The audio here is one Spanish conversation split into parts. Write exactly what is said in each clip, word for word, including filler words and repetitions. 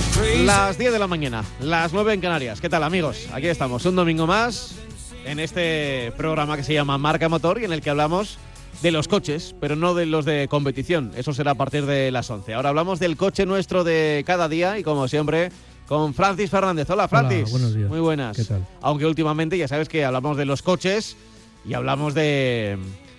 Las diez de la mañana, las nueve en Canarias. ¿Qué tal, amigos? Aquí estamos, un domingo más en este programa que se llama Marca Motor y en el que hablamos de los coches, pero no de los de competición. Eso será a partir de las once. Ahora hablamos del coche nuestro de cada día y, como siempre, con Francis Fernández. Hola, Francis. Hola, buenos días. Muy buenas. ¿Qué tal? Aunque últimamente ya sabes que hablamos de los coches y hablamos de...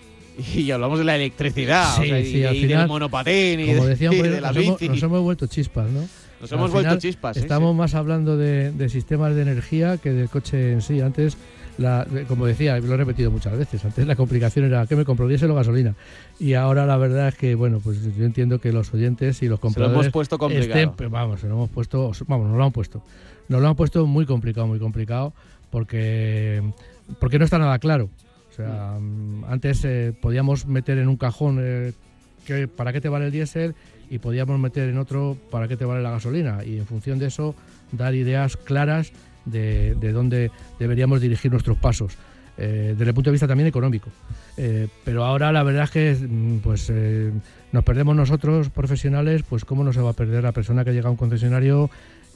Y hablamos de la electricidad, Sí, o sea, y, sí, al y final, del monopatín y, como de, decían, y pues, de la nos, bici. hemos, nos hemos vuelto chispas, ¿no? Nos Al hemos vuelto final, chispas. Sí, Estamos sí. más hablando de, de sistemas de energía que del coche en sí. Antes, la, como decía, lo he repetido muchas veces, antes la complicación era ¿qué me compro? ¿Diésel o gasolina? Y ahora la verdad es que, bueno, pues yo entiendo que los oyentes y los compradores... Se lo hemos puesto complicado. Estén, pues, vamos, se lo hemos puesto, vamos, nos lo han puesto. Nos lo han puesto muy complicado, muy complicado, porque, porque no está nada claro. O sea, antes eh, podíamos meter en un cajón eh, que, para qué te vale el diésel y podíamos meter en otro para qué te vale la gasolina, y en función de eso dar ideas claras de, de dónde deberíamos dirigir nuestros pasos, eh, desde el punto de vista también económico. Eh, pero ahora la verdad es que pues eh, nos perdemos nosotros profesionales, pues cómo no se va a perder la persona que llega a un concesionario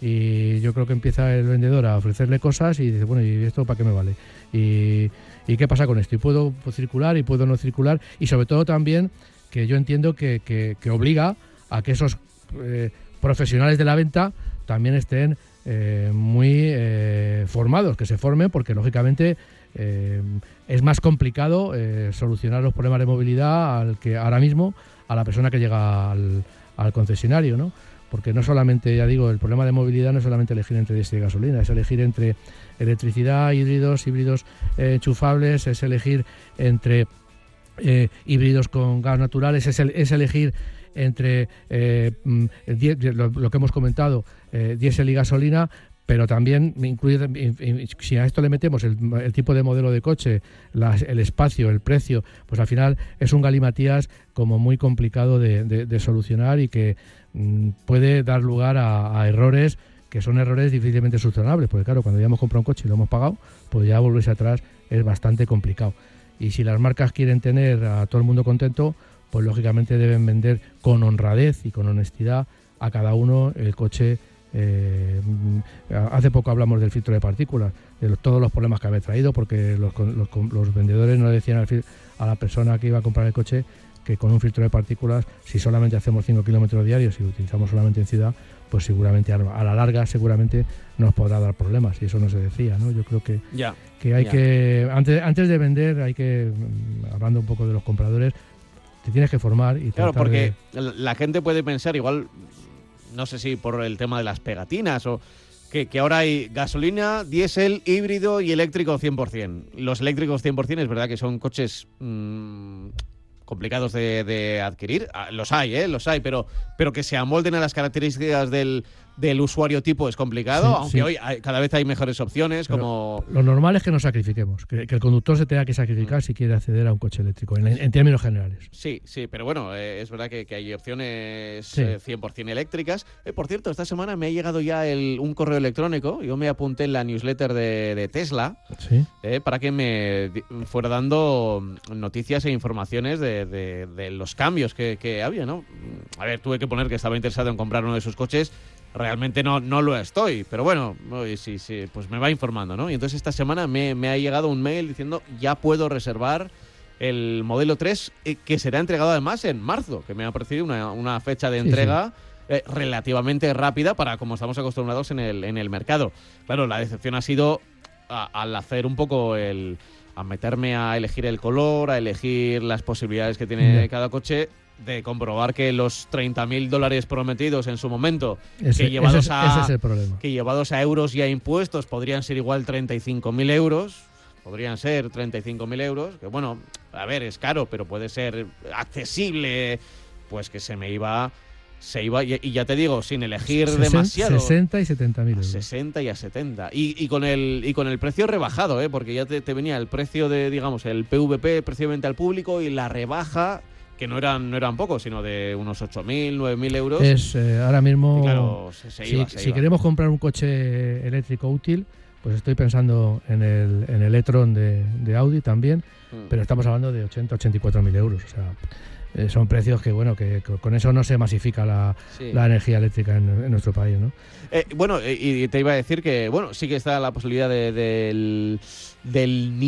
y yo creo que empieza el vendedor a ofrecerle cosas y dice, bueno, ¿y esto para qué me vale? Y, ¿y qué pasa con esto? ¿Y puedo circular y puedo no circular? Y sobre todo también que yo entiendo que, que, que obliga a que esos eh, profesionales de la venta también estén eh, muy eh, formados, que se formen, porque lógicamente eh, es más complicado eh, solucionar los problemas de movilidad al que ahora mismo a la persona que llega al, al concesionario, ¿no? Porque no solamente, ya digo, el problema de movilidad no es solamente elegir entre diésel y gasolina, es elegir entre electricidad, híbridos, híbridos eh, enchufables, es elegir entre eh, híbridos con gas naturales, es, el, es elegir entre eh, lo, lo que hemos comentado, eh, diésel y gasolina, pero también incluir, si a esto le metemos el, el tipo de modelo de coche, las, el espacio, el precio, pues al final es un galimatías como muy complicado de, de, de solucionar y que mm, puede dar lugar a, a errores que son errores difícilmente solucionables, porque claro, cuando ya hemos comprado un coche y lo hemos pagado, pues ya volverse atrás es bastante complicado. Y si las marcas quieren tener a todo el mundo contento, pues lógicamente deben vender con honradez y con honestidad a cada uno el coche. Eh, hace poco hablamos del filtro de partículas, de los, todos los problemas que había traído, porque los, los, los vendedores no le decían al, a la persona que iba a comprar el coche que con un filtro de partículas, si solamente hacemos cinco kilómetros diarios y lo utilizamos solamente en ciudad, pues seguramente a la larga seguramente nos podrá dar problemas, y eso no se decía, ¿no? Yo creo que, ya, que hay ya. que antes, antes de vender hay que, hablando un poco de los compradores, te tienes que formar y claro, porque de... la gente puede pensar igual, no sé si por el tema de las pegatinas o que, que ahora hay gasolina, diésel, híbrido y eléctrico cien por ciento. Los eléctricos cien por ciento es verdad que son coches mmm, complicados de, de adquirir. Los hay, ¿eh? Los hay, pero, pero que se amolden a las características del, del usuario tipo es complicado, sí, aunque sí. hoy hay, cada vez hay mejores opciones, pero como... Lo normal es que nos sacrifiquemos, que, que el conductor se tenga que sacrificar mm. si quiere acceder a un coche eléctrico, en, en términos generales. Sí, sí, pero bueno, eh, es verdad que, que hay opciones sí. eh, cien por ciento eléctricas. Eh, por cierto, esta semana me ha llegado ya el, un correo electrónico, yo me apunté en la newsletter de, de Tesla, ¿sí? eh, para que me fuera dando noticias e informaciones de, de, de los cambios que, que había, ¿no? A ver, tuve que poner que estaba interesado en comprar uno de sus coches. Realmente no, no lo estoy, pero bueno, sí, sí, pues me va informando, ¿no? Y entonces esta semana me, me ha llegado un mail diciendo ya puedo reservar el modelo tres, eh, que será entregado además en marzo, que me ha parecido una, una fecha de entrega sí, sí. Eh, relativamente rápida para como estamos acostumbrados en el, en el mercado. Claro, la decepción ha sido a, al hacer un poco el... a meterme a elegir el color, a elegir las posibilidades que tiene yeah. cada coche, de comprobar que los treinta mil dólares prometidos en su momento, ese, que, llevados ese, a, ese es el problema. que llevados a euros y a impuestos podrían ser igual treinta y cinco mil euros, podrían ser treinta y cinco mil euros, que bueno, a ver, es caro, pero puede ser accesible, pues que se me iba... Se iba, y, y ya te digo, sin elegir sesenta, demasiado. sesenta y setenta mil euros. sesenta y a setenta. Y, y, con el, y con el precio rebajado, ¿eh? Porque ya te, te venía el precio de, digamos, el P V P, precio de venta al público, y la rebaja, que no eran, no eran pocos, sino de unos ocho mil, nueve mil euros. Es eh, ahora mismo. Y claro, se, se si, iba, se si iba. queremos comprar un coche eléctrico útil, pues estoy pensando en el, en el e-tron de, de Audi también, mm. pero estamos hablando de ochenta, ochenta y cuatro mil euros. O sea. eh, son precios que, bueno, que con eso no se masifica la, sí. la energía eléctrica en, en nuestro país, ¿no? Eh, bueno, y te iba a decir que, bueno, sí que está la posibilidad de, de, del, del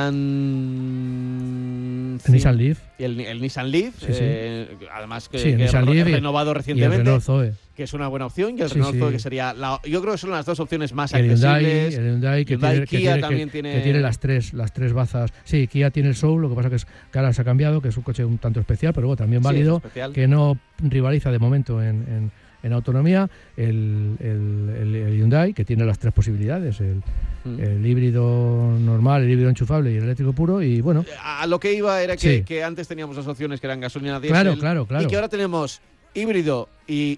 Nissan... El Nissan Leaf. El, el Nissan Leaf, sí, eh, sí. además que, sí, que Nissan re, Leaf renovado recientemente. Y el Renault Zoe. Que es una buena opción, y el sí, Renault sí. Zoe, que sería... La, yo creo que son las dos opciones más el accesibles. Hyundai, el Hyundai, que, Hyundai, tiene, Kia que, tiene, también que, tiene... que tiene las tres, las tres bazas. Sí, Kia tiene el Soul, lo que pasa que, es, que ahora se ha cambiado, que es un coche un tanto especial, pero bueno, también válido, sí, que no rivaliza de momento en, en, en autonomía. El, el, el, el Hyundai, que tiene las tres posibilidades, el, mm. el híbrido normal, el híbrido enchufable y el eléctrico puro, y bueno... A lo que iba era que, sí. que antes teníamos las opciones que eran gasolina, diésel, claro, claro, claro. y que ahora tenemos híbrido y,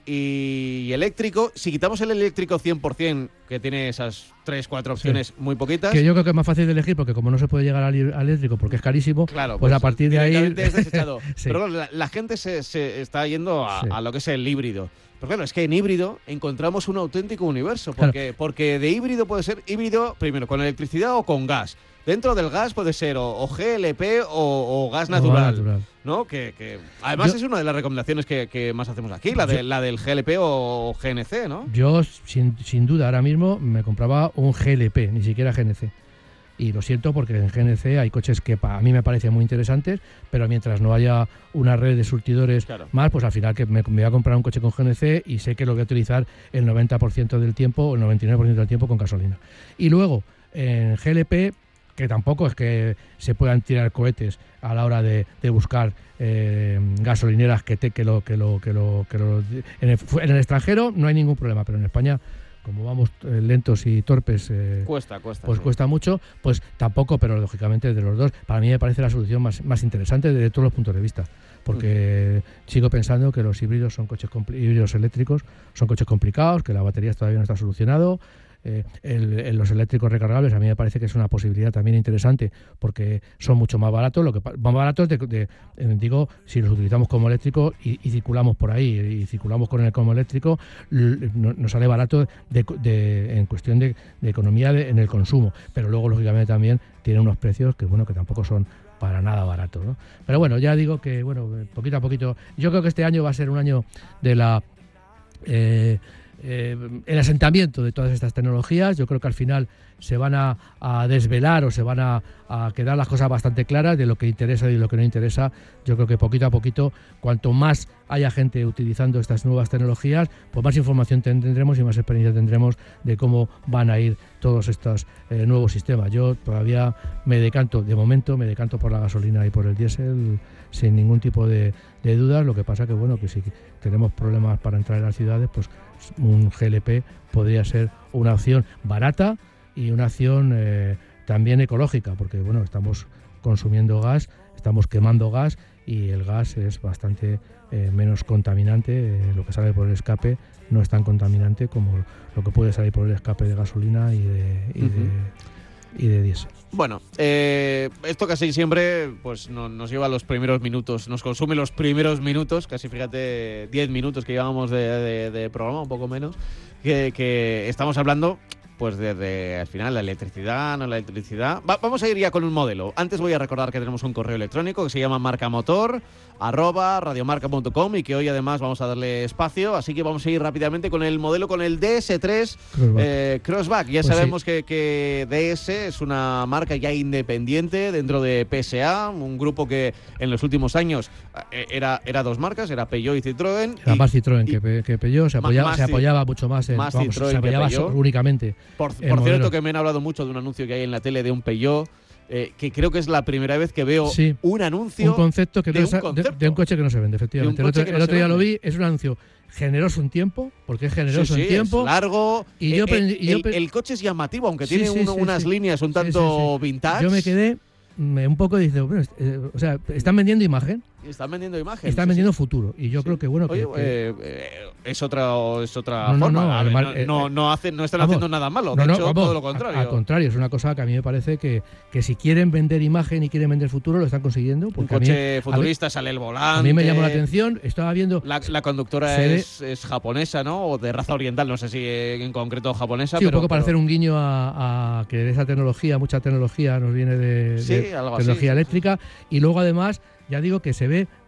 y eléctrico. Si quitamos el eléctrico cien por ciento, que tiene esas tres, cuatro opciones sí. muy poquitas... Que yo creo que es más fácil de elegir, porque como no se puede llegar al, al eléctrico porque es carísimo, claro, pues, pues a partir de ahí... Es desechado. sí. Pero claro, la, la gente se, se está yendo a, sí. a lo que es el híbrido. Pero claro, es que en híbrido encontramos un auténtico universo, porque, claro. porque de híbrido puede ser híbrido primero con electricidad o con gas. Dentro del gas puede ser o, o G L P o, o gas natural, o natural. ¿no? Que, que además yo, es una de las recomendaciones que, que más hacemos aquí, la, de, yo, la del G L P o G N C, ¿no? Yo, sin, sin duda, ahora mismo me compraba un G L P, ni siquiera G N C. Y lo siento porque en G N C hay coches que a mí me parecen muy interesantes, pero mientras no haya una red de surtidores claro. más, pues al final que me, me voy a comprar un coche con G N C y sé que lo voy a utilizar el noventa por ciento del tiempo o el noventa y nueve por ciento del tiempo con gasolina. Y luego, en G L P, que tampoco es que se puedan tirar cohetes a la hora de, de buscar eh, gasolineras que, te, que lo que lo que lo que lo en el, en el extranjero no hay ningún problema, pero en España, como vamos eh, lentos y torpes, eh, cuesta, cuesta, pues sí. cuesta mucho, pues tampoco, pero lógicamente de los dos, para mí me parece la solución más, más interesante desde todos los puntos de vista, porque mm. sigo pensando que los híbridos son coches híbridos eléctricos, son coches complicados, que la batería todavía no está solucionado. Eh, el, el, los eléctricos recargables a mí me parece que es una posibilidad también interesante porque son mucho más baratos, lo que más baratos de, de, de, digo, si los utilizamos como eléctrico y, y circulamos por ahí y circulamos con el como eléctrico, l, no, nos sale barato de, de, en cuestión de, de economía de, en el consumo, pero luego lógicamente también tiene unos precios que bueno que tampoco son para nada baratos, ¿no? Pero bueno, ya digo que bueno, poquito a poquito, yo creo que este año va a ser un año de la eh, Eh, el asentamiento de todas estas tecnologías. Yo creo que al final se van a, a desvelar o se van a, a quedar las cosas bastante claras de lo que interesa y lo que no interesa. Yo creo que poquito a poquito, cuanto más haya gente utilizando estas nuevas tecnologías, pues más información tendremos y más experiencia tendremos de cómo van a ir todos estos eh, nuevos sistemas. Yo todavía me decanto, de momento me decanto por la gasolina y por el diésel sin ningún tipo de, de dudas. Lo que pasa que bueno, que si tenemos problemas para entrar en las ciudades, pues un G L P podría ser una opción barata y una opción eh, también ecológica, porque bueno, estamos consumiendo gas, estamos quemando gas y el gas es bastante eh, menos contaminante, eh, lo que sale por el escape no es tan contaminante como lo que puede salir por el escape de gasolina y de, y uh-huh. de y de diésel. Bueno, eh, esto casi siempre pues no, nos lleva los primeros minutos, nos consume los primeros minutos, casi fíjate diez minutos que llevamos de, de, de programa, un poco menos, que, que estamos hablando pues de, de al final la electricidad, no la electricidad. Va, vamos a ir ya con un modelo. Antes voy a recordar que tenemos un correo electrónico que se llama marcamotor arroba radiomarca punto com y que hoy además vamos a darle espacio, así que vamos a ir rápidamente con el modelo, con el D S tres Crossback. Eh, Crossback. Ya pues sabemos sí. que, que D S es una marca ya independiente dentro de P S A, un grupo que en los últimos años eh, era, era dos marcas, era Peugeot y Citroën. Era y, más Citroën y, que, que Peugeot, se apoyaba, se apoyaba mucho más en, más vamos, Citroën se apoyaba que únicamente. Por, por cierto, que me han hablado mucho de un anuncio que hay en la tele de un Peugeot, eh, que creo que es la primera vez que veo sí, un anuncio un concepto que de, no un es, concepto. De, de un coche que no se vende, efectivamente. El otro, el otro día lo vi, es un anuncio generoso en tiempo, porque es generoso sí, sí, en tiempo. Es largo. Y yo, eh, y yo el, el coche es llamativo, aunque sí, tiene sí, uno, sí, unas sí. líneas un tanto sí, sí, sí. vintage. Yo me quedé me, un poco dice, bueno, eh, o sea, están vendiendo imagen. Están vendiendo imagen. Están sí, vendiendo sí. futuro. Y yo sí. creo que, bueno, Oye, que, que... Eh, eh, es otra, es otra no, forma. No, no, ver, además, no, eh, no, no, hacen, no están vamos, haciendo nada malo. No, de no, hecho, vamos, todo lo contrario. Al contrario, es una cosa que a mí me parece que, que si quieren vender imagen y quieren vender futuro, lo están consiguiendo. Porque Un coche a mí, futurista, a mí, sale el volante. A mí me llamó la atención. Estaba viendo. La, la conductora es, es japonesa, ¿no? O de raza oriental, no sé si en concreto japonesa. Sí, pero, un poco para pero... hacer un guiño a, a que esa tecnología, mucha tecnología nos viene de, sí, de algo tecnología así, eléctrica. Y luego, además, ya digo que se ve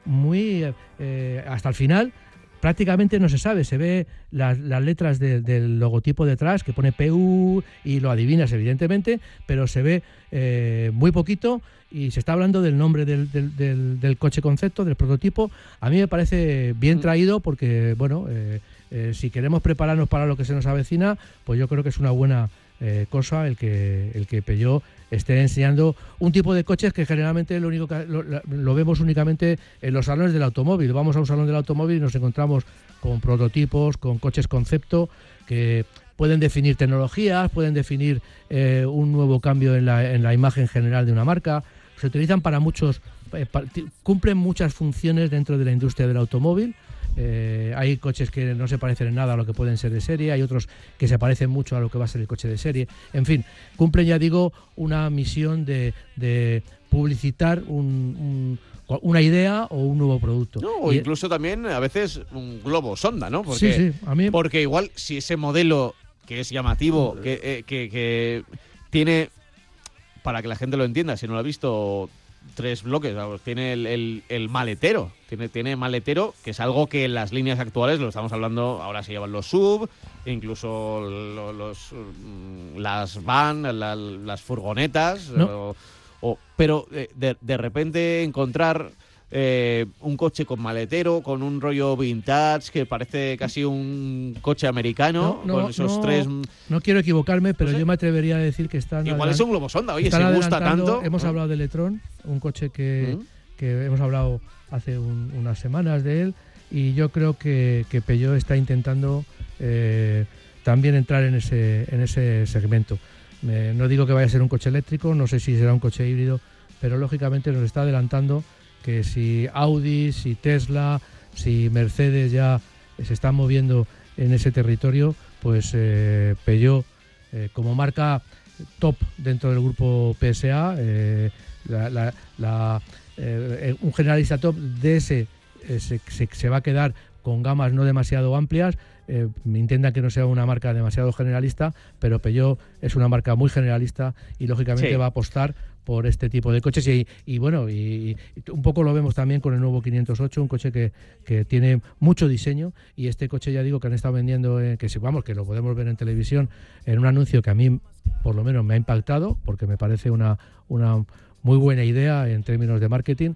muy eh, hasta el final. Prácticamente no se sabe, se ve las, las letras de, del logotipo detrás que pone P U y lo adivinas evidentemente, pero se ve eh, muy poquito y se está hablando del nombre del, del, del, del coche concepto, del prototipo. A mí me parece bien traído porque, bueno, eh, eh, si queremos prepararnos para lo que se nos avecina, pues yo creo que es una buena eh, cosa el que, el que Peugeot esté enseñando un tipo de coches que generalmente lo único que lo, lo vemos únicamente en los salones del automóvil. Vamos a un salón del automóvil y nos encontramos con prototipos, con coches concepto que pueden definir tecnologías, pueden definir eh, un nuevo cambio en la, en la imagen general de una marca. Se utilizan para muchos, eh, para, cumplen muchas funciones dentro de la industria del automóvil. Eh, hay coches que no se parecen en nada a lo que pueden ser de serie, hay otros que se parecen mucho a lo que va a ser el coche de serie. En fin, cumplen, ya digo, una misión de, de publicitar un, un, una idea o un nuevo producto. No, o y incluso también a veces un globo sonda, ¿no? Porque, sí, sí, a mí... porque igual si ese modelo que es llamativo, que, eh, que, que tiene, para que la gente lo entienda, si no lo ha visto, tres bloques, vamos, tiene el, el, el maletero, tiene, tiene maletero, que es algo que en las líneas actuales, lo estamos hablando, ahora se llevan los sub, incluso los, los las van, la, las furgonetas, ¿no? o, o, pero de, de repente encontrar eh, un coche con maletero, con un rollo vintage, que parece casi un coche americano, no, no, con esos no, tres... No quiero equivocarme, pero no sé. yo me atrevería a decir que están... Igual es un globo sonda, oye, están si gusta tanto... Hemos ¿no? hablado del e-tron, un coche que, ¿Mm? que hemos hablado hace un, unas semanas de él, y yo creo que, que Peugeot está intentando eh, también entrar en ese, en ese segmento. Eh, no digo que vaya a ser un coche eléctrico, no sé si será un coche híbrido, pero lógicamente nos está adelantando que si Audi, si Tesla, si Mercedes ya se están moviendo en ese territorio, pues eh, Peugeot, eh, como marca top dentro del grupo P S A, eh, la, la, la, eh, un generalista top de ese eh, se, se, se va a quedar con gamas no demasiado amplias. Eh, intentan que no sea una marca demasiado generalista, pero Peugeot es una marca muy generalista y lógicamente sí. va a apostar por este tipo de coches y, y bueno, y, y un poco lo vemos también con el nuevo quinientos ocho, un coche que, que tiene mucho diseño, y este coche ya digo que han estado vendiendo, eh, que si vamos, que lo podemos ver en televisión, en un anuncio que a mí por lo menos me ha impactado, porque me parece una, una muy buena idea en términos de marketing,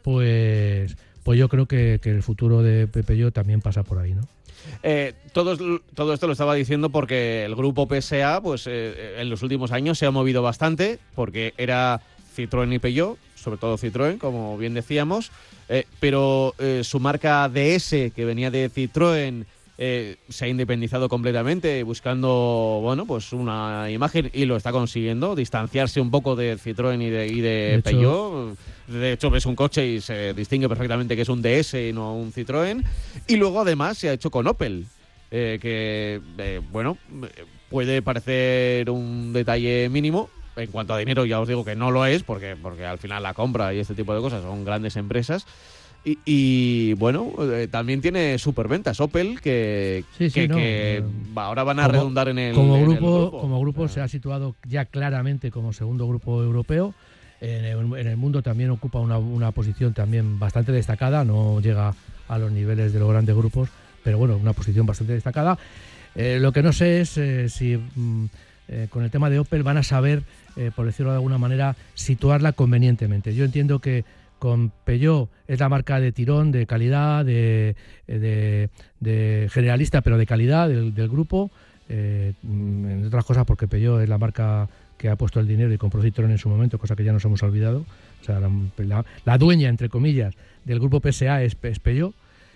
pues, pues yo creo que, que el futuro de Peugeot también pasa por ahí, ¿no? Eh, todo, todo esto lo estaba diciendo porque el grupo P S A pues eh, en los últimos años se ha movido bastante, porque era Citroën y Peugeot, sobre todo Citroën, como bien decíamos, eh, pero eh, su marca D S, que venía de Citroën, eh, se ha independizado completamente, buscando bueno pues una imagen, y lo está consiguiendo, distanciarse un poco de Citroën y de, y de, de Peugeot. Hecho, de hecho ves un coche y se distingue perfectamente que es un D S y no un Citroën. Y luego además se ha hecho con Opel, eh, que eh, bueno, puede parecer un detalle mínimo. En cuanto a dinero, ya os digo que no lo es, porque, porque al final la compra y este tipo de cosas son grandes empresas. Y, y bueno, eh, también tiene superventas Opel, que, sí, sí, que, no, que no. ahora van a como, redundar en el, como, en grupo, el grupo. Como grupo o sea, se ha situado ya claramente como segundo grupo europeo. En el, en el mundo también ocupa una, una posición también bastante destacada, no llega a los niveles de los grandes grupos, pero bueno, una posición bastante destacada. Eh, lo que no sé es eh, si mm, eh, con el tema de Opel van a saber, eh, por decirlo de alguna manera, situarla convenientemente. Yo entiendo que con Peugeot es la marca de tirón, de calidad, de, de, de generalista, pero de calidad del, del grupo, eh, entre otras cosas porque Peugeot es la marca que ha puesto el dinero y compró Citroën en su momento, cosa que ya nos hemos olvidado. O sea, la, la, la dueña, entre comillas, del grupo P S A es, es Peugeot.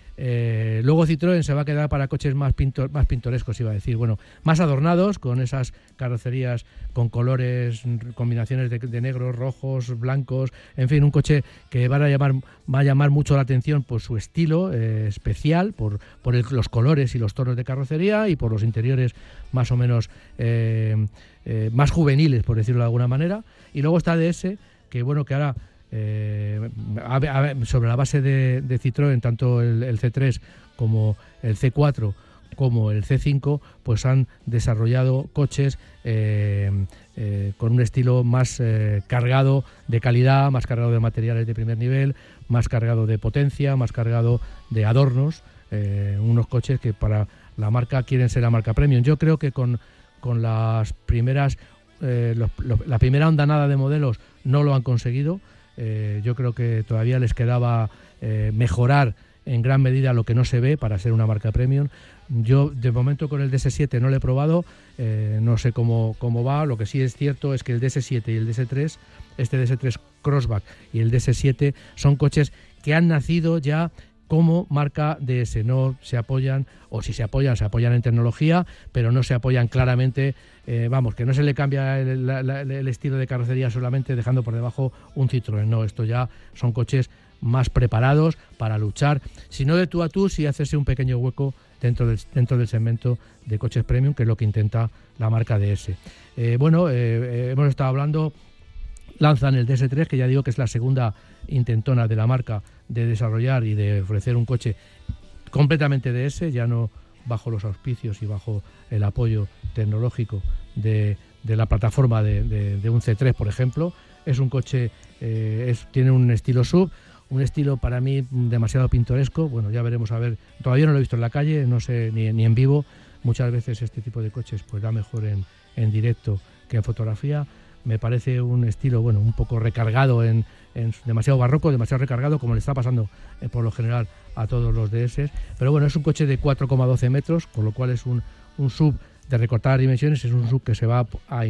Eh, luego Citroën se va a quedar para coches más, pintor, más pintorescos, iba a decir, bueno, más adornados, con esas carrocerías con colores, combinaciones de, de negros, rojos, blancos, en fin, un coche que va a llamar, va a llamar mucho la atención por su estilo eh, especial, por, por el, los colores y los tonos de carrocería, y por los interiores más o menos eh, eh, más juveniles, por decirlo de alguna manera. Y luego está D S, que bueno, que ahora Eh, a, a, sobre la base de, de Citroën, tanto el, el C tres como el C cuatro como el C cinco, pues han desarrollado coches eh, eh, con un estilo más eh, cargado de calidad, más cargado de materiales de primer nivel, más cargado de potencia, más cargado de adornos, eh, unos coches que para la marca quieren ser la marca premium. Yo creo que con, con las primeras eh, los, los, la primera ondanada de modelos no lo han conseguido. Eh, yo creo que todavía les quedaba eh, mejorar en gran medida lo que no se ve para ser una marca premium. Yo de momento con el D S siete no lo he probado, eh, no sé cómo, cómo va. Lo que sí es cierto es que el D S siete y el D S tres, este D S tres Crossback y el D S siete son coches que han nacido ya como marca D S, no se apoyan, o si se apoyan, se apoyan en tecnología, pero no se apoyan claramente, eh, vamos, que no se le cambia el, la, el estilo de carrocería solamente dejando por debajo un Citroën, no, esto ya son coches más preparados para luchar, si no de tú a tú, sí hacerse un pequeño hueco dentro del, dentro del segmento de coches premium, que es lo que intenta la marca D S. Eh, bueno, eh, hemos estado hablando, lanzan el D S tres, que ya digo que es la segunda intentona de la marca de desarrollar y de ofrecer un coche completamente D S, ya no bajo los auspicios y bajo el apoyo tecnológico de, de la plataforma de, de, de un C tres, por ejemplo. Es un coche, eh, es, tiene un estilo sub, un estilo para mí demasiado pintoresco. Bueno, ya veremos, a ver, todavía no lo he visto en la calle, no sé, ni, ni en vivo. Muchas veces este tipo de coches pues da mejor en, en directo que en fotografía. Me parece un estilo, bueno, un poco recargado, en, en demasiado barroco, demasiado recargado, como le está pasando eh, por lo general a todos los D S. Pero bueno, es un coche de cuatro coma doce metros, con lo cual es un, un sub de recortadas dimensiones, es un sub que se va a,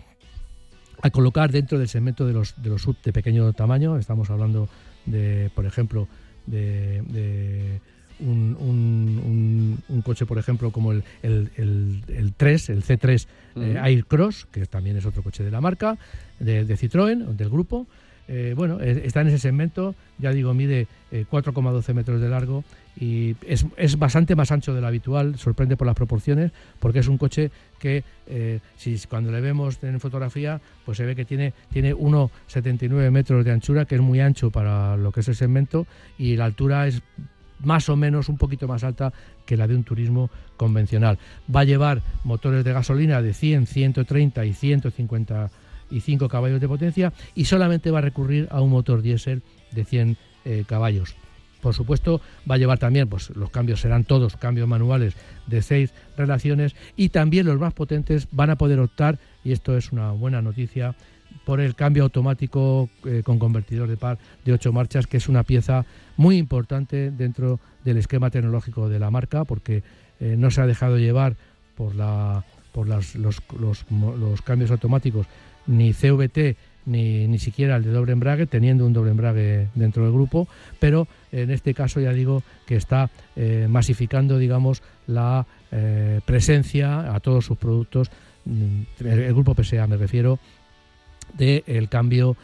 a colocar dentro del segmento de los, de los sub de pequeño tamaño. Estamos hablando de, por ejemplo, de... de Un, un, un, un coche, por ejemplo, como el, el, el, el tres, el C tres uh-huh. eh, Aircross, que también es otro coche de la marca, de, de Citroën, del grupo. Eh, bueno, eh, está en ese segmento, ya digo, mide eh, cuatro coma doce metros de largo y es, es bastante más ancho de lo habitual, sorprende por las proporciones, porque es un coche que, eh, si cuando le vemos en fotografía, pues se ve que tiene, tiene uno coma setenta y nueve metros de anchura, que es muy ancho para lo que es el segmento, y la altura es más o menos un poquito más alta que la de un turismo convencional. Va a llevar motores de gasolina de cien, ciento treinta y ciento cincuenta y cinco caballos de potencia, y solamente va a recurrir a un motor diésel de cien eh, caballos. Por supuesto, va a llevar también, pues los cambios serán todos cambios manuales de seis relaciones, y también los más potentes van a poder optar, y esto es una buena noticia, por el cambio automático eh, con convertidor de par de ocho marchas, que es una pieza muy importante dentro del esquema tecnológico de la marca, porque eh, no se ha dejado llevar por, la, por las, los, los, los cambios automáticos ni C V T ni, ni siquiera el de doble embrague, teniendo un doble embrague dentro del grupo, pero en este caso ya digo que está eh, masificando, digamos, la eh, presencia a todos sus productos, el, el grupo P S A me refiero, del cambio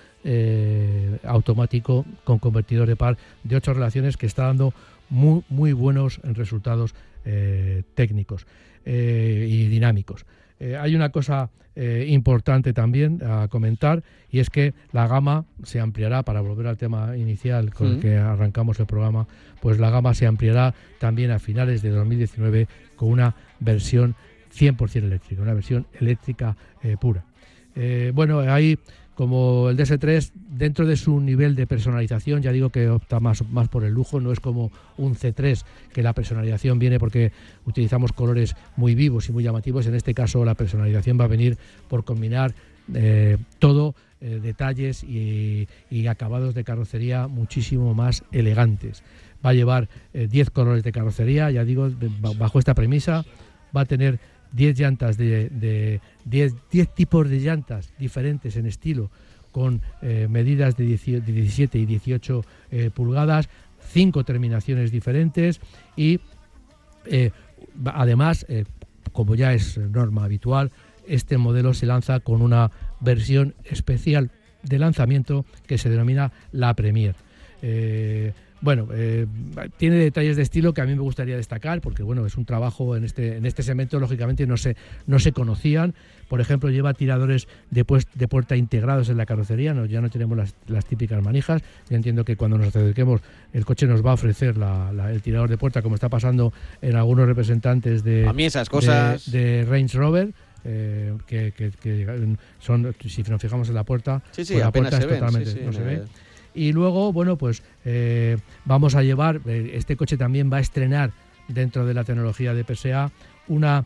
eh, automático con convertidor de par de ocho relaciones, que está dando muy, muy buenos resultados eh, técnicos eh, y dinámicos. Eh, hay una cosa eh, importante también a comentar, y es que la gama se ampliará, para volver al tema inicial con sí. el que arrancamos el programa, pues la gama se ampliará también a finales de dos mil diecinueve con una versión cien por ciento eléctrica, una versión eléctrica eh, pura. Eh, bueno, hay, como el D S tres, dentro de su nivel de personalización, ya digo que opta más, más por el lujo, no es como un C tres, que la personalización viene porque utilizamos colores muy vivos y muy llamativos. En este caso la personalización va a venir por combinar eh, todo, eh, detalles y, y acabados de carrocería muchísimo más elegantes. Va a llevar eh, diez colores de carrocería, ya digo, bajo esta premisa. Va a tener diez llantas de, de diez, diez tipos de llantas diferentes en estilo, con eh, medidas de diecisiete y dieciocho eh, pulgadas, cinco terminaciones diferentes, y eh, además, eh, como ya es norma habitual, este modelo se lanza con una versión especial de lanzamiento que se denomina la Premier. Eh, bueno, eh, tiene detalles de estilo que a mí me gustaría destacar, porque bueno, es un trabajo en este en este segmento, lógicamente no se no se conocían. Por ejemplo, lleva tiradores de, pues, de puerta integrados en la carrocería, no, ya no tenemos las, las típicas manijas. Yo entiendo que cuando nos acerquemos el coche nos va a ofrecer la, la, el tirador de puerta, como está pasando en algunos representantes de, a mí esas cosas... de, de Range Rover. Eh, que, que, que son, si nos fijamos en la puerta, sí, sí, pues la puerta se es ven, totalmente, sí, sí, no se me... ve. Y luego, bueno, pues eh, vamos a llevar, eh, este coche también va a estrenar dentro de la tecnología de P S A una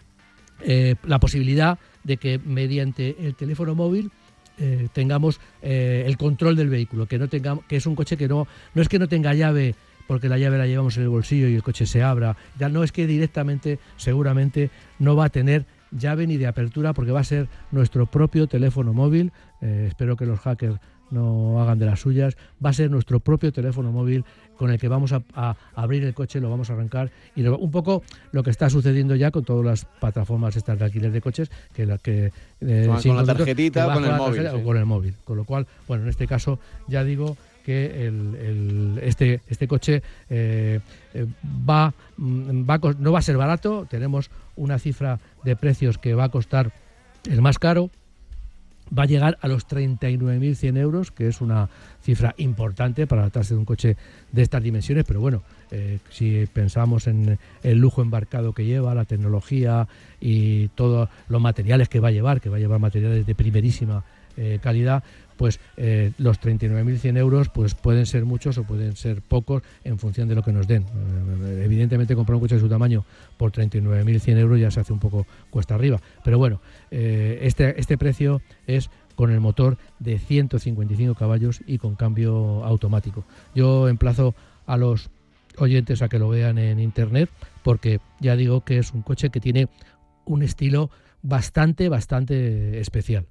eh, la posibilidad de que mediante el teléfono móvil eh, tengamos eh, el control del vehículo, que no tengamos, que es un coche que no, no es que no tenga llave porque la llave la llevamos en el bolsillo y el coche se abra, ya no, es que directamente seguramente no va a tener llave ni de apertura, porque va a ser nuestro propio teléfono móvil. Eh, espero que los hackers no hagan de las suyas. Va a ser nuestro propio teléfono móvil con el que vamos a, a abrir el coche, lo vamos a arrancar, y lo, un poco lo que está sucediendo ya con todas las plataformas estas de alquiler de coches, que la que eh, con la tarjetita o con el móvil, sí. o con el móvil, con lo cual, bueno, en este caso ya digo que el, el, este este coche eh, eh, va, va a, no va a ser barato. Tenemos una cifra de precios que va a costar el más caro, va a llegar a los treinta y nueve mil cien euros, que es una cifra importante para tratarse de un coche de estas dimensiones, pero bueno, eh, si pensamos en el lujo embarcado que lleva, la tecnología y todos los materiales que va a llevar, que va a llevar materiales de primerísima eh, calidad, pues eh, los treinta y nueve mil cien euros pues pueden ser muchos o pueden ser pocos en función de lo que nos den. Eh, evidentemente comprar un coche de su tamaño por treinta y nueve mil cien euros ya se hace un poco cuesta arriba, pero bueno, eh, este, este precio es con el motor de ciento cincuenta y cinco caballos y con cambio automático. Yo emplazo a los oyentes a que lo vean en internet, porque ya digo que es un coche que tiene un estilo bastante, bastante especial.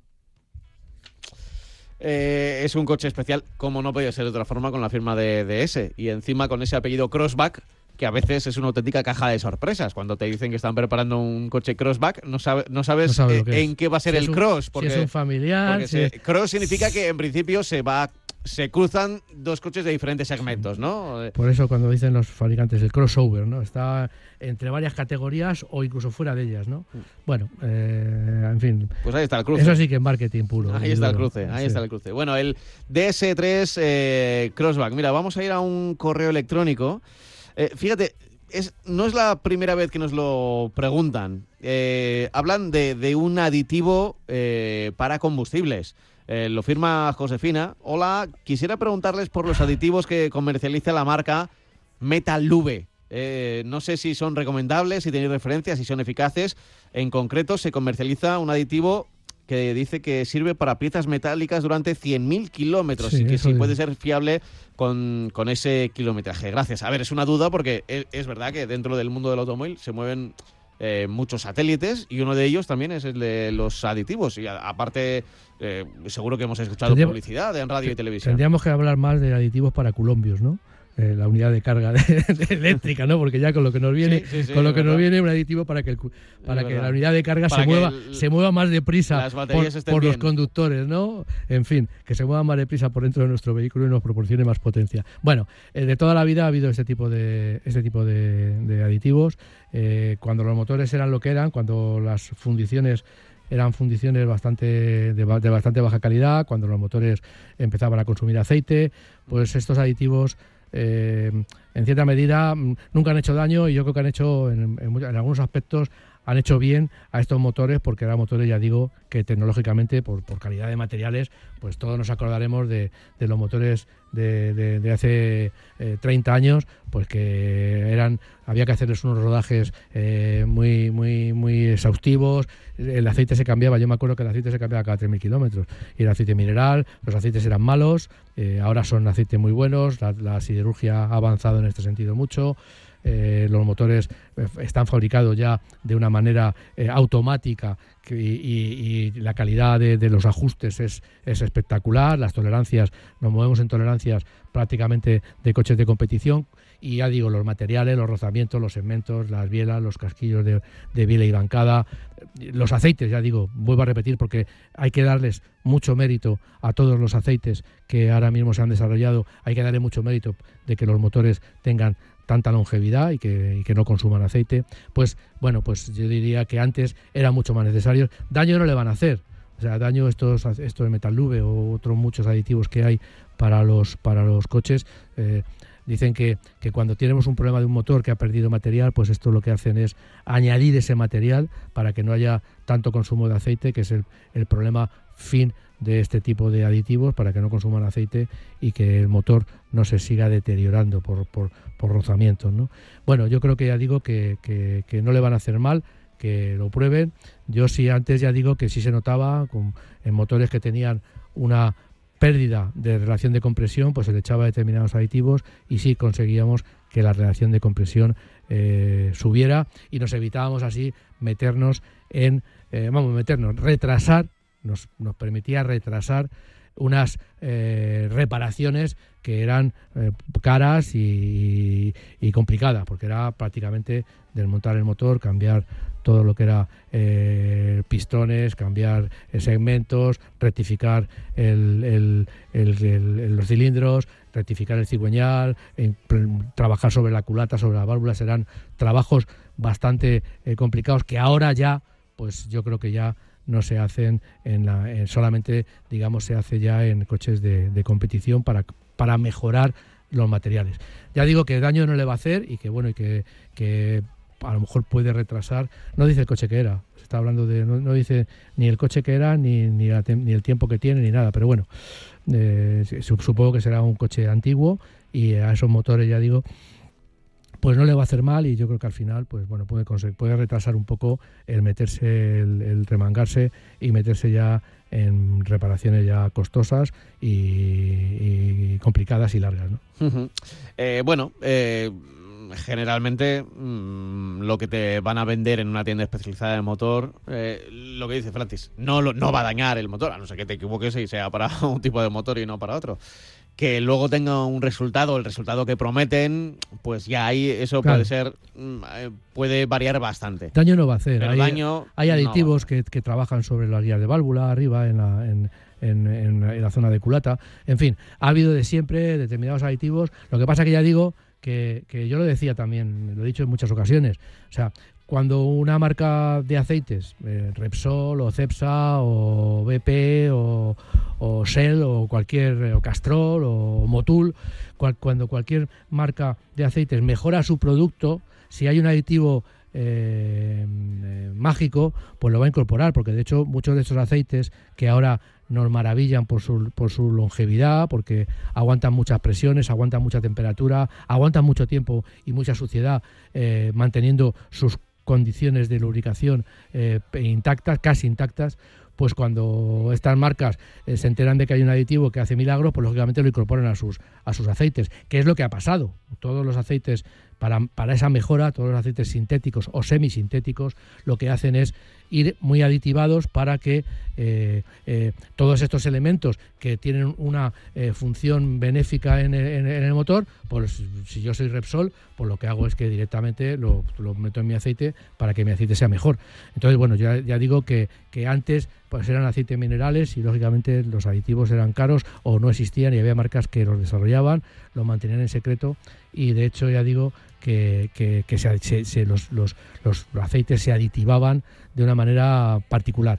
Eh, es un coche especial, como no podía ser de otra forma, con la firma de, de S, y encima con ese apellido Crossback, que a veces es una auténtica caja de sorpresas. Cuando te dicen que están preparando un coche Crossback, no, sabe, no sabes no sabe eh, en qué va a ser si el un, cross. Porque, si es un familiar. Porque si se, es... Cross significa que en principio se va se cruzan dos coches de diferentes segmentos, ¿no? Por eso cuando dicen los fabricantes el crossover, ¿no? Está entre varias categorías o incluso fuera de ellas, ¿no? Bueno, eh, en fin. Pues ahí está el cruce. Eso sí que es marketing puro. Ahí está el cruce, ahí sí. está el cruce. Bueno, el D S tres eh, Crossback. Mira, vamos a ir a un correo electrónico. Eh, fíjate, es, no es la primera vez que nos lo preguntan. Eh, hablan de, de un aditivo eh, para combustibles. Eh, lo firma Josefina. Hola, quisiera preguntarles por los aditivos que comercializa la marca Metalube. Eh, no sé si son recomendables, si tenéis referencias, si son eficaces. En concreto, se comercializa un aditivo que dice que sirve para piezas metálicas durante cien mil kilómetros sí, y que sí es. puede ser fiable con, con ese kilometraje. Gracias. A ver, es una duda porque es, es verdad que dentro del mundo del automóvil se mueven eh, muchos satélites y uno de ellos también es el de los aditivos. Y a, aparte, eh, seguro que hemos escuchado Tendríamos, publicidad en radio y televisión. Tendríamos que hablar más de aditivos para colombios, ¿no? Eh, la unidad de carga de, de eléctrica, ¿no? Porque ya con lo que nos viene, sí, sí, sí, con lo que verdad. nos viene un aditivo para que el, para es que verdad. la unidad de carga para se mueva, el, se mueva más deprisa por, por los conductores, ¿no? En fin, que se mueva más deprisa por dentro de nuestro vehículo y nos proporcione más potencia. Bueno, eh, de toda la vida ha habido este tipo de este tipo de, de aditivos. Eh, cuando los motores eran lo que eran, cuando las fundiciones eran fundiciones bastante de, de bastante baja calidad, cuando los motores empezaban a consumir aceite, pues estos aditivos Eh, en cierta medida nunca han hecho daño y yo creo que han hecho en, en, en algunos aspectos han hecho bien a estos motores, porque eran motores, ya digo, que tecnológicamente por, por calidad de materiales, pues todos nos acordaremos de, de los motores de, de, de hace eh, treinta años, pues que eran había que hacerles unos rodajes eh, muy muy muy exhaustivos. El aceite se cambiaba, yo me acuerdo que el aceite se cambiaba cada tres mil kilómetros, y el aceite mineral, los aceites eran malos, eh, ahora son aceites muy buenos, la, la siderurgia ha avanzado en este sentido mucho. eh, los motores eh, están fabricados ya de una manera eh, automática que, y, y, y la calidad de, de los ajustes es, es espectacular, las tolerancias, nos movemos en tolerancias prácticamente de coches de competición. Y ya digo, los materiales, los rozamientos, los segmentos, las bielas, los casquillos de, de biela y bancada, los aceites, ya digo, vuelvo a repetir porque hay que darles mucho mérito a todos los aceites que ahora mismo se han desarrollado, hay que darle mucho mérito de que los motores tengan tanta longevidad y que, y que no consuman aceite. Pues bueno, pues yo diría que antes eran mucho más necesarios. Daño no le van a hacer. O sea, daño estos, estos de Metal-Lube o otros muchos aditivos que hay para los, para los coches. Eh, Dicen que, que cuando tenemos un problema de un motor que ha perdido material, pues esto lo que hacen es añadir ese material para que no haya tanto consumo de aceite, que es el, el problema fin de este tipo de aditivos, para que no consuman aceite y que el motor no se siga deteriorando por, por, por rozamientos, ¿no? Bueno, yo creo que ya digo que, que, que no le van a hacer mal, que lo prueben. Yo sí antes ya digo que sí se notaba con, en motores que tenían una pérdida de relación de compresión, pues se le echaba determinados aditivos y sí conseguíamos que la relación de compresión eh, subiera y nos evitábamos así meternos en, eh, vamos, meternos, retrasar, nos, nos permitía retrasar unas eh, reparaciones que eran eh, caras y, y, y complicadas, porque era prácticamente desmontar el motor, cambiar todo lo que era eh, pistones, cambiar eh, segmentos, rectificar el, el, el, el, los cilindros, rectificar el cigüeñal, en, trabajar sobre la culata, sobre las válvulas. Eran trabajos bastante eh, complicados que ahora ya, pues yo creo que ya no se hacen en la, en solamente, digamos, se hace ya en coches de, de competición para, para mejorar los materiales. Ya digo que daño no le va a hacer y que bueno, y que, que a lo mejor puede retrasar. No dice el coche que era, se está hablando de, no, no dice ni el coche que era, ni, ni, la, ni el tiempo que tiene, ni nada, pero bueno, eh, supongo que será un coche antiguo y a esos motores, ya digo, pues no le va a hacer mal y yo creo que al final pues bueno puede conseguir, puede retrasar un poco el meterse, el, el remangarse y meterse ya en reparaciones ya costosas y, y complicadas y largas, ¿no? Uh-huh. Eh, bueno, eh, generalmente mmm, lo que te van a vender en una tienda especializada de motor, eh, lo que dice Francis, no, lo, no va a dañar el motor, a no ser que te equivoques y sea para un tipo de motor y no para otro. Que luego tenga un resultado, el resultado que prometen, pues ya ahí eso claro. puede ser, puede variar bastante. Daño no va a hacer. Pero hay, daño hay aditivos no. que, que trabajan sobre las guías de válvula, arriba, en la, en, en, en, en la zona de culata. En fin, ha habido de siempre determinados aditivos. Lo que pasa que ya digo que, que yo lo decía también, lo he dicho en muchas ocasiones. O sea, cuando una marca de aceites, eh, Repsol o Cepsa o B P o, o Shell o cualquier, o Castrol o Motul, cual, cuando cualquier marca de aceites mejora su producto, si hay un aditivo eh, eh, mágico, pues lo va a incorporar, porque de hecho muchos de estos aceites que ahora nos maravillan por su, por su longevidad, porque aguantan muchas presiones, aguantan mucha temperatura, aguantan mucho tiempo y mucha suciedad, eh, manteniendo sus condiciones de lubricación eh, intactas, casi intactas, pues cuando estas marcas eh, se enteran de que hay un aditivo que hace milagros, pues lógicamente lo incorporan a sus, a sus aceites, que es lo que ha pasado. Todos los aceites, para, para esa mejora, todos los aceites sintéticos o semisintéticos, lo que hacen es ir muy aditivados para que eh, eh, todos estos elementos que tienen una eh, función benéfica en el, en el motor, pues si yo soy Repsol, pues lo que hago es que directamente lo, lo meto en mi aceite para que mi aceite sea mejor. Entonces, bueno, ya, ya digo que, que antes pues eran aceites minerales y lógicamente los aditivos eran caros o no existían y había marcas que los desarrollaban, los mantenían en secreto y de hecho ya digo que, que, que se, se, se los, los, los aceites se aditivaban de una manera particular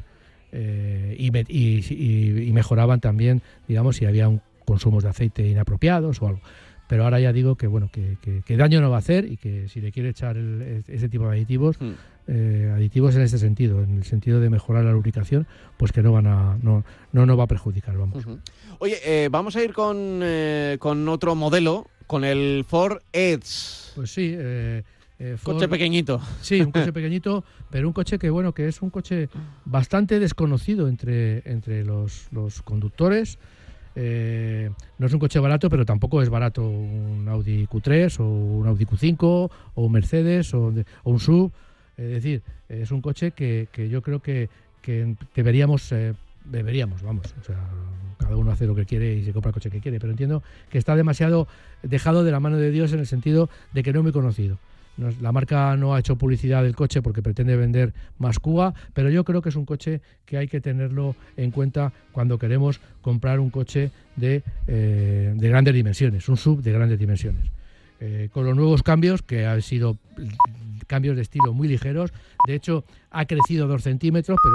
eh, y, y, y, y mejoraban también, digamos, si había un consumos de aceite inapropiados o algo. Pero ahora ya digo que bueno que, que, que daño no va a hacer y que si le quiere echar el, ese tipo de aditivos, mm. eh, aditivos en este sentido, en el sentido de mejorar la lubricación, pues que no van a no no nos va a perjudicar, vamos. Uh-huh. Oye, eh, vamos a ir con eh, con otro modelo, con el Ford Edge. Pues sí. Eh, Eh, Ford, coche pequeñito. Sí, un coche pequeñito, pero un coche que bueno que es un coche bastante desconocido entre, entre los, los conductores. eh, no es un coche barato, pero tampoco es barato un Audi Q tres o un Audi Q cinco o un Mercedes o, de, o un SUV. Es decir, es un coche que, que yo creo que, que deberíamos, eh, deberíamos, vamos, o sea, cada uno hace lo que quiere y se compra el coche que quiere, pero entiendo que está demasiado dejado de la mano de Dios en el sentido de que no es muy conocido. La marca no ha hecho publicidad del coche porque pretende vender más Kuga, pero yo creo que es un coche que hay que tenerlo en cuenta cuando queremos comprar un coche de, eh, de grandes dimensiones, un SUV de grandes dimensiones. Eh, con los nuevos cambios, que han sido cambios de estilo muy ligeros, de hecho ha crecido dos centímetros, pero